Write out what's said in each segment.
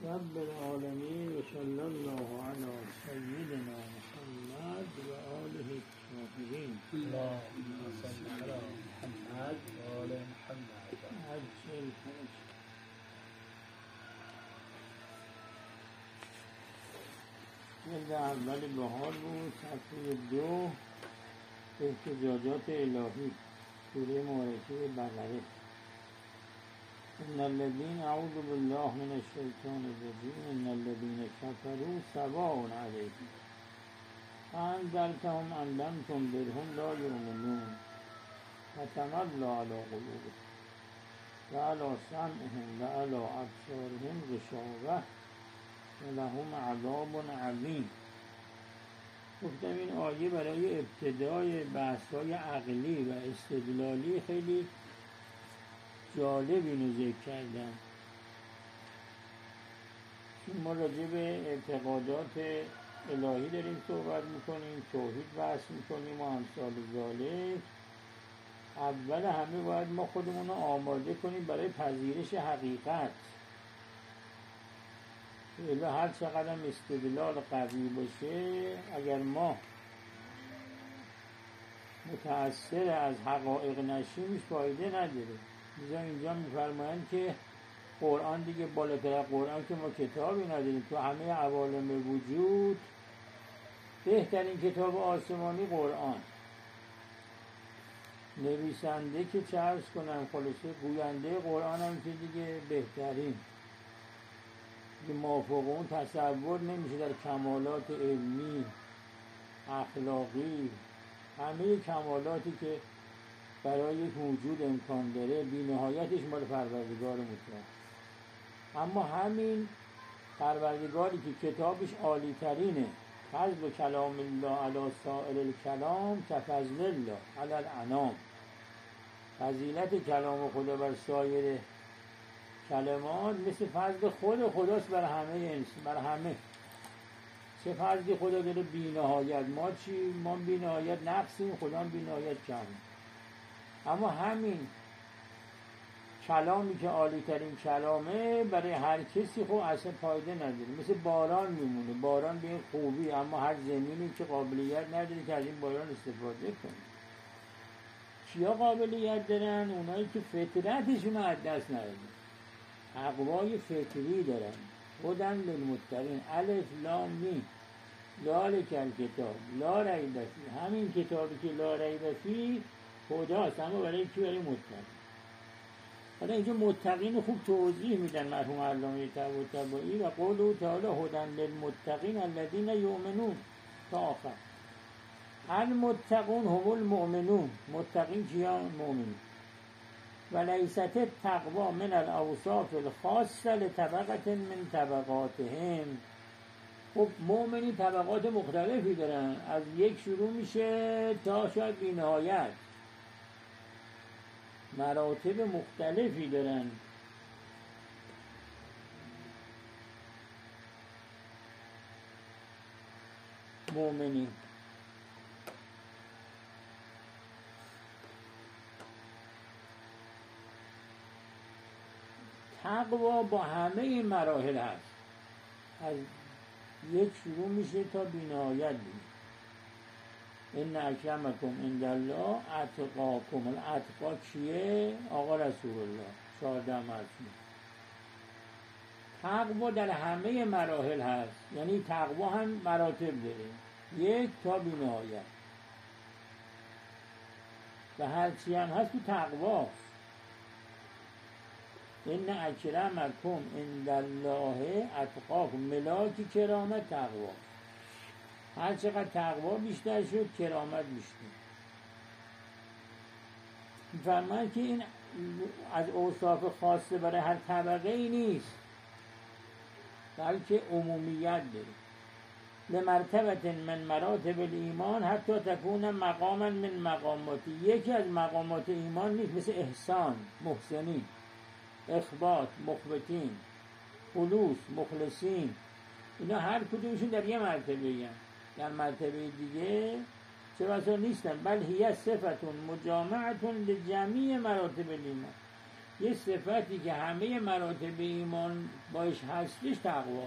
رب العالمين وصلى الله على سيدنا محمد وآله الطاهرين. اللهم صل على محمد وآل محمد. عجل فرج. جلد اول بهار بود، صفحه 2، احتجاجات الهی، سوره مبارکه بقره. ان الذين اعوذ بالله من الشیطان الرجیم ان الذين كفروا سواء عليهم أنذرتهم أم لم تنذرهم لا يؤمنون ختم الله على قلوبهم وعلى سمعهم وعلى أبصارهم غشاوة ولهم عذاب عظیم. گفتم این آیه برای ابتدای بحث‌های عقلی و استدلالی خیلی جالب اینو ذکر کردم، چون ما راجع به اعتقادات الهی داریم صحبت میکنیم، توحید بحث میکنیم و امثال ذالک. اول همه باید ما خودمون رو آماده کنیم برای پذیرش حقیقت. الا هر چقدر استدلال قوی باشه، اگر ما متأثر از حقایق نشیم فایده نداره. اینجا میفرمایند که قرآن دیگه بالاتر از قرآن که ما کتابی نداریم. تو همه عوالم وجود بهترین کتاب آسمانی قرآن، نویسنده که چه عرض کنم، خلاصه گوینده قرآن هم که دیگه بهترین، که موافق اون تصور نمیشه در کمالات علمی، اخلاقی، همه کمالاتی که برای یک موجود امکان داره، بی نهایتش مال پروردگار مطلق. اما همین پروردگاری که کتابش عالی ترینه، فضل کلام الله علی سائر الکلام کفضل الله علی الانام، فضیلت کلام خدا بر سایر کلمات مثل فضل خود خداست بر همه انسان، بر همه. چه فضلی خدا داره بی نهایت. ما چی؟ ما بی نهایت نقصیم، خدا بی نهایت کمه. اما همین کلامی که عالی ترین کلامه برای هر کسی خب اصلا فایده نداره، مثل باران میمونه. باران به این خوبی، اما هر زمینی که قابلیت نداره که از این باران استفاده کنه. کیا قابلیت دارن؟ اونایی که فطرتشون رو از دست ندارن، تقوای فطری دارن. هدی للمتقین، الف لام میم ذالک الکتاب لا ریب فیه. همین کتابی که لا ریب فیه هداست، اما برای کی؟ برای متقین. حالا اینجا متقین خوب توضیح میدن مرحوم علامه طباطبایی و قوله تعالی هدی للمتقین الذین یؤمنون تا آخر. المتقون هم المؤمنون. متقین کیان؟ مؤمنون. و لیست التقوی من الاوصاف الخاصه لطبقه من طبقاتهم. خب مؤمنین طبقات مختلفی دارن، از یک شروع میشه تا شاید بی نهایت، مراتب مختلفی دارن. مؤمنین تقوا با همه این مراحل هست، از یک شروع میشه تا بی نهایت دیگه. ان اکرمکم عند الله اتقاکم. الاتقا کیه؟ آقا رسول الله 14 مرتبه. تقوا در همه مراحل هست، یعنی تقوا هم مراتب داره، یک تا بی نهایت. و هرچی هم هست تو تقواست. ان اکرمکم عند الله اتقاکم. ملاک کرامت تقوا. هر چقدر تقوا بیشتر شد کرامت بیشتر. فرمان که این از اوصاف خاصه برای هر طبقه ای نیست، بلکه عمومیت داره. لمرتبه من مراتب الایمان حتی تکون مقاما من مقاماتی. یکی از مقامات ایمان نیست، مثل احسان محسنین، اخبات مخبتین، خلوص مخلصین. اینا هر کدومشون در یه مرتبه هستند، در مرتبه دیگه چه بسا نیستن. بل هی صفتون مجامعتون لجمیع مراتب الایمان. یه صفتی که همه مراتب ایمان باش هستش تقوا.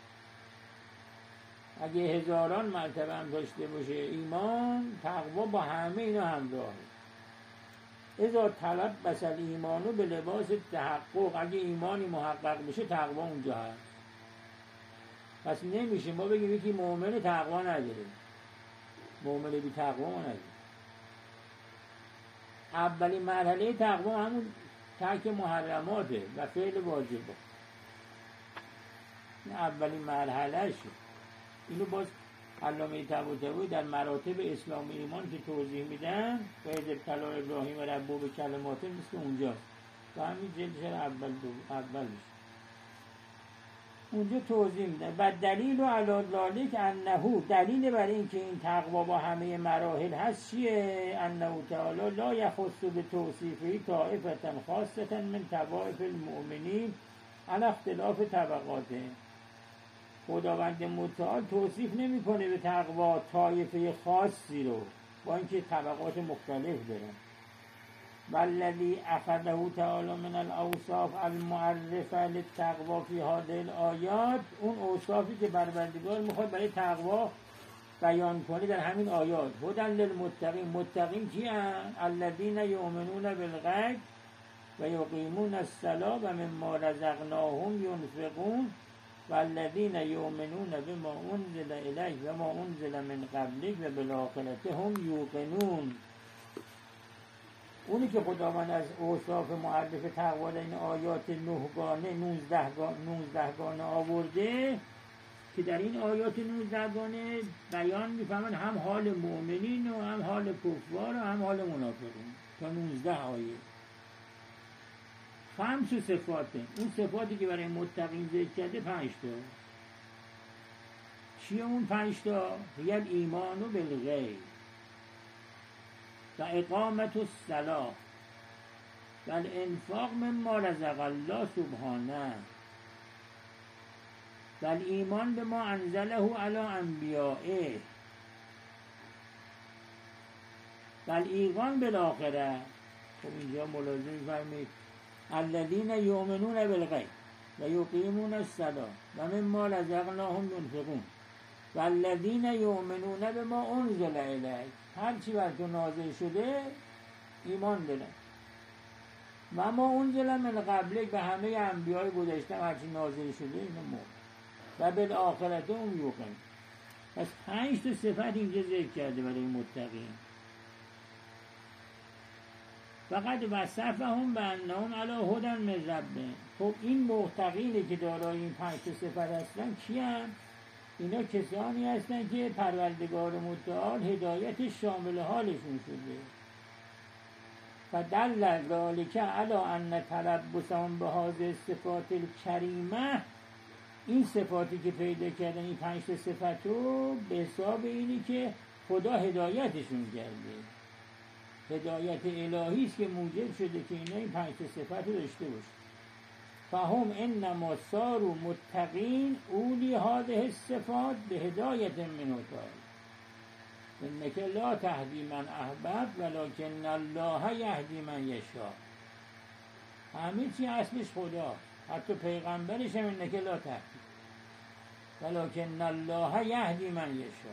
اگه هزاران مرتبه هم داشته باشه ایمان، تقوا با همه اینا همراهه. اذا طلب بسل ایمانو به لباس تحقق، اگه ایمانی محقق بشه تقوا اونجا هست. پس نمیشه ما بگیم یکی مؤمن تقوا نداره، مؤمن بی تقوا ما نداره. اولین مرحله تقوا همون ترک محرماته و فعل واجبه، این اولین مرحله شه. اینو باز علامه طباطبایی در مراتب اسلام ایمان که توضیح میدن، فیض ابتلا ابراهیم و ربو به کلماته مثل اونجاست و همین جلدش اول میشه اونجا توضیح میدن. و دلیل و علی که انهو، دلیل برای اینکه این تقوا با همه مراحل هست چیه؟ انه تعالی لا یخص به توصیفی طائفة خاصة من طوائف المؤمنین علی اختلاف طبقاته. خداوند متعال توصیف نمیکنه به تقوا طایفه خاصی رو، با اینکه طبقات مختلف دارن. والذی اخذه تعالی من الاوصاف المعرفه للتقوا فی هذه الآیات، اون اوصافی که پروردگار میخواد برای تقوا بیان کنه در همین آیات. هدی للمتقین، متقین کیان؟ الذین یؤمنون بالغیب و یقیمون الصلاة و مما رزقناهم ينفقون والذین یؤمنون بما انزل الیک و ما انزل من قبلک و بالآخرة هم یوقنون. اونی که خداوند از اوصاف معرف تقوا در این آیات 19 گانه آورده، که در این آیات 19 گانه بیان میفهمن هم حال مؤمنین و هم حال کفار و هم حال منافقین، تا 19 آیه. 5 صفاته، اون صفاتی که برای متقین ذکر کرده 5 تا. چیه اون 5 تا؟ هی الایمان بالغیب و اقامت الصلاة و الانفاق مما رزق الله سبحانه و الایمان به ما انزله علی انبیائه و الایقان بالآخره. خب اینجا ملاحظه می‌فرمایید الذین یؤمنون بالغیب و یقیمون الصلاة و مما رزقناهم ينفقون و الذین یؤمنون بما انزل الیک، هر چی بر تو نازل شده ایمان دارن. و ما انزل من قبلک، به همه انبیای گذشته هر چی نازل شده اینو مؤمن و بالآخرة هم یوقنون. پس 5 تا صفت اینجا ذکر کرده برای متقین. فقط وصفهم بانهم علی هدی من ربهم. خب این متقینی که دارای این 5 تا صفت هستن کیان؟ اینا کسانی هستن که پروردگار متعال هدایت شامل حالشون شده. و دل ذلک علی ان تلبسهم بهذه الصفات الکریمه، این صفاتی که پیدا کردن این 5 تا صفت رو به حساب اینی که خدا هدایتشون کرده، هدایت الهی است که موجب شده که اینا این 5 تا صفت رو داشته باشه. فهم انما صاروا متقین اولی هذه الصفات به هدایت منه تعالی انک لا تهدی من احببت ولکن الله یهدی من یشاء. همه چی اصلش خدا، حتی پیغمبرش هم انک لا تهدی ولکن الله یهدی من یشاء.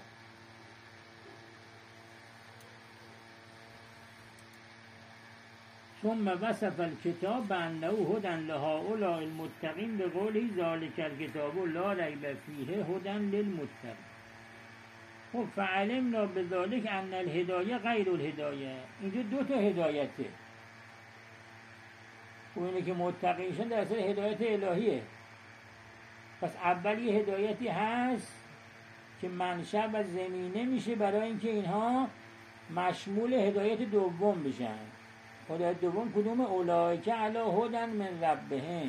ثم وصف الكتاب بانه هدی لهؤلاء المتقین به قوله ذلک الکتاب لا ریب فیه هدی للمتقین. خب فعلمنا بذلک ان الهدایه غیر الهدایه. اینجا 2 تا هدایته. و اینه که متقین شدن در اصل هدایت الهیه. پس اول یه هدایتی هست که منشأ و زمینه میشه برای اینکه اینها مشمول هدایت دوم بشن. هدایت دوم کدوم؟ اولئک علی هدی من ربهم.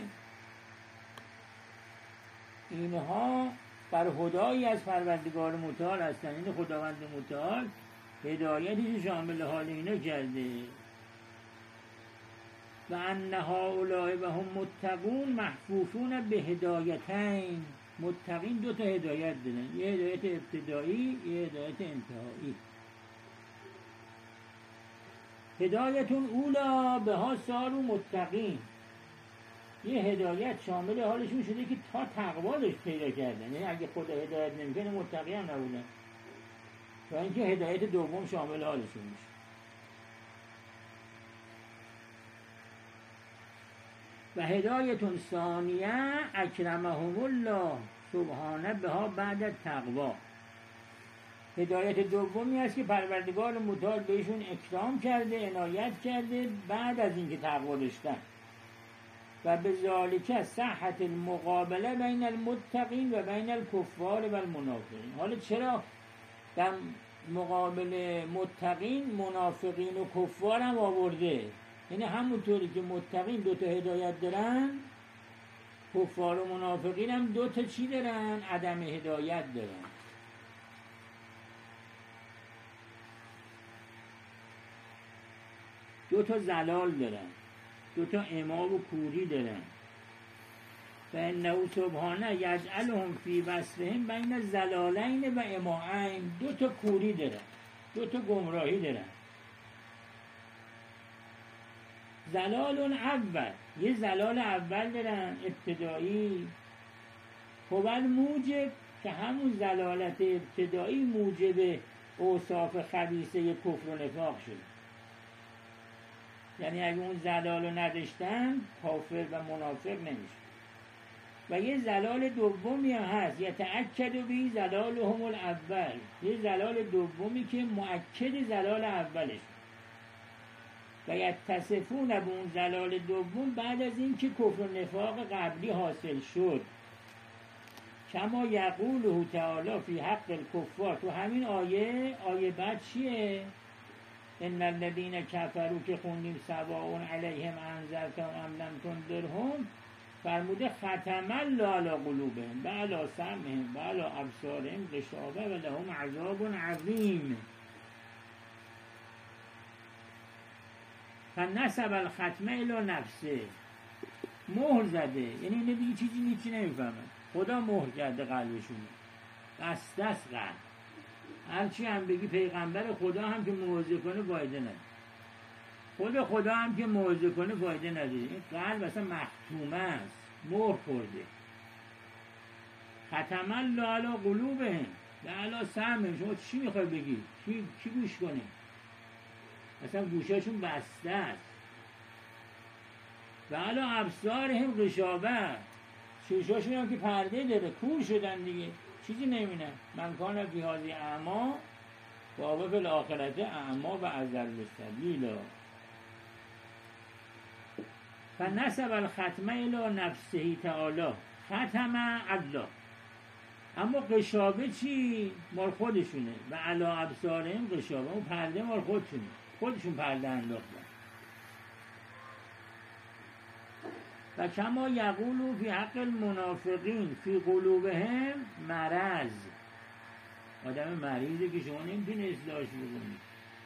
اینها بر هدایی از پروردگار متعال هستن. این خداوند متعال هدایتی شامل حال اینا کرده. و ان هؤلاء و هم متقون محفوفون به هدایتین. متقین 2 تا هدایت دارن، یه هدایت ابتدایی، یه هدایت انتهایی. هدایتون اولا به ها صاروا متقین، یه هدایت شامل حالشون شده که تا تقوا داشت پیدا کردن، یعنی اگه خدا هدایت نمیکنه متقی هم نبودن، تا اینکه هدایت دوم شامل حالشون میشه. و هدایتون ثانیه اکرمهم الله سبحانه بها بعد تقوا. هدایت دومی است که پروردگار متعال بهشون اکرام کرده، عنایت کرده بعد از اینکه تقوا داشتن. و به ذالک صحت المقابله بین المتقین و بین الکفار و المنافقین. حالا چرا در مقابل متقین منافقین و کفار هم آورده؟ یعنی همونطوری که متقین دوتا هدایت دارن، کفار و منافقین هم دوتا چی دارن؟ عدم هدایت دارن. دوتا زلال دارن، دوتا اما و کوری دارن. و انه سبحانه یجعلهم فی وصفهم بین زلالین و اماعین. دوتا کوری دارن، دوتا گمراهی دارن. زلال اول، یه زلال اول دارن ابتدایی، خب موجب که همون زلالت ابتدایی موجب اوصاف خبیثه کفر و نفاق شد. یعنی اگه اون زلال رو نداشتن کافر و منافق نمیشه. و یه زلال دومی هست یتأکد بی زلالهم الاول، یه زلال دومی که مؤکد زلال اولش. و یتصفون به اون زلال دوم بعد از این که کفر و نفاق قبلی حاصل شد. کما یقوله تعالی فی حق الکفار. تو همین آیه بعد چیه؟ ان الذین کفروا که خوندیم سواء علیهم انذرتهم ام لم تنذرهم، فرموده ختم الله علی قلوبهم و علی سمعهم و علی ابصارهم غشاوه و لهم عذاب عظیم. فنسب الختمه الی نفسه، مهر زده، یعنی اینه دیگه چیزی نمیفهمه. خدا مهر کرده قلبشون، بسته است قلب. هرچی هم بگی پیغمبر خدا هم که موعظه کنه فایده نداره، خدا هم که موعظه کنه فایده نداره. این قلب اصلا مختومه است، مهر خورده. ختم الله علی قلوبهم و علی سمعهم. شما چی میخوای بگی؟ کی گوش کنه؟ اصلا گوشاشون بسته است. و علی ابصارهم غشاوه، چشاشون هم که پرده داره، کور شدن دیگه، چیزی نمی‌بینن. من کان فی هذه اعما و هو فی الاخرة اعما و اضل سبیلا. فنسب الختمه الی نفسه تعالی ختم الله. اما غشاوه چی؟ مال خودشونه. و علی ابصارهم غشاوه، اون پرده مال خودشون پرده انداختن. و کما یقولو فی حق المنافقین فی قلوبهم مرض. آدم مریضه که شما نمیتونه اصلاحش بکنید.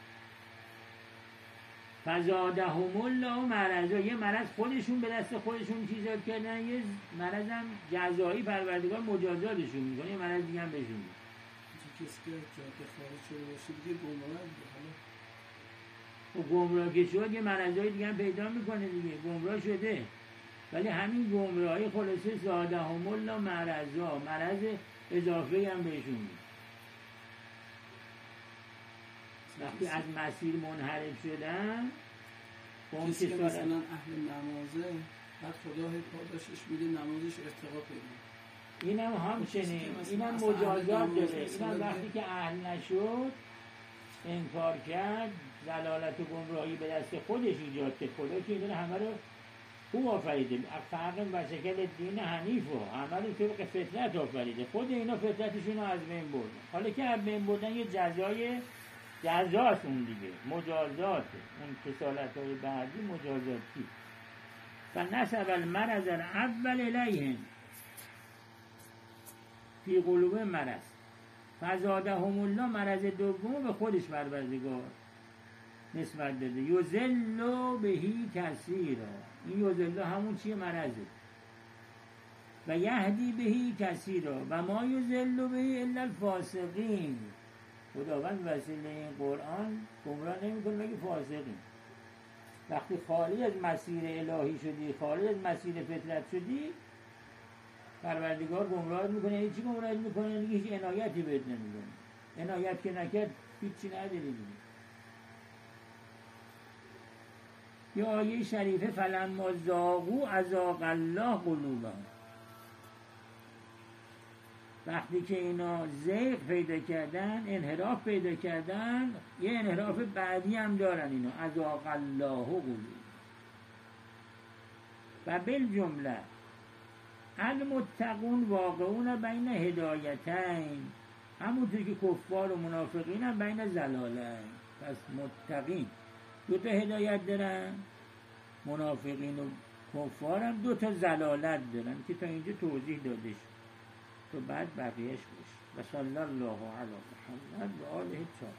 فزادهم الله مرضا، یه مرض خودشون به دست خودشون چیزا کردن، یه مرض هم جزایی پروردگار مجازاتشون میکنه، یه مرض دیگه هم بهشون میکنه. کسی که جاده خارج شده باشه دیگه گمراه دیگه. و گمراه که شد یه مرضای دیگه هم پیدا میکنه دیگه، گمراه شده. ولی همین گمراهی خلاصه زادهم الله مرضا، مرض اضافه هم بهشون میده. وقتی از مسیر منحرف شدن، کسی که مثلا اهل نمازه، بعد خدا پاداشش میده نمازش ارتقا پیدا. اینم همچنین، اینم مجازات داره. اینم وقتی که اهل نشد، انکار کرد، ضلالت و گمراهی به دست خودش ایجاد کرد. خدا که اینه همه رو خوب آفریده، فرق و شکل دین حنیف و همه رو طبق فطرت آفریده. خود اینا فطرتشون رو از بین بردن. حالا که از بین بردن یه جزاست اون دیگه، مجازات. اون کسالت های بعدی مجازاتی. و نسب المرض الاول الیهم فی قلوب مرض فزادهم الله، مرض دوم به خودش پروردگار نسبت داده. یذل بهی کثیرا، این یذل همون چیه؟ مرضه. و یهدی بهی کثیرا و ما یذل بهی الا الفاسقین. خداوند وسیله این قرآن گمراه نمی‌کنه مگه فاسقین. وقتی خارج از مسیر الهی شدی، خارج از مسیر فطرت شدی، پروردگار گمراهت میکنه. یعنی چی گمراهت میکنه؟ یعنی هیچ عنایتی بهت نمیکنه. عنایت که نکرد هیچی نداری دیگه. یا آیه شریفه فلما زاغوا ازاغ الله قلوبهم. وقتی که اینا زیغ پیدا کردن، انحراف پیدا کردن، یه انحراف بعدی هم دارن اینا، ازاغ الله قلوبهم. و بالجمله المتقون واقعون بین هدایتین، همونطور که کفار و منافقین هم بین ضلالین. پس متقین دو تا هدایت دارن، منافقین و کفار هم دو تا ضلالت دارن که تا اینجا توضیح داده شد، تو بعد بقیهش بشه. و صلی الله علی محمد و آله الطاهرین.